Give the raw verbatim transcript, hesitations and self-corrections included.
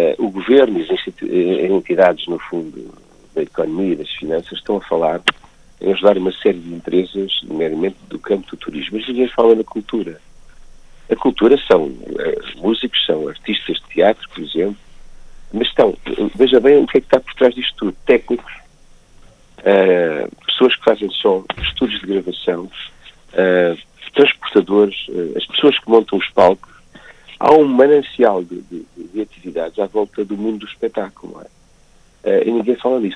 o governo e as institu- entidades, no fundo, da economia e das finanças estão a falar em ajudar uma série de empresas, nomeadamente do campo do turismo. Mas ninguém fala na cultura. A cultura são uh, músicos, são artistas de teatro, por exemplo, mas estão, veja bem o que é que está por trás disto tudo. Técnicos, uh, pessoas que fazem som, estúdios de gravação, uh, transportadores, uh, as pessoas que montam os palcos. Há um manancial de, de, de atividades à volta do mundo do espetáculo, não é? Uh, e ninguém fala disso.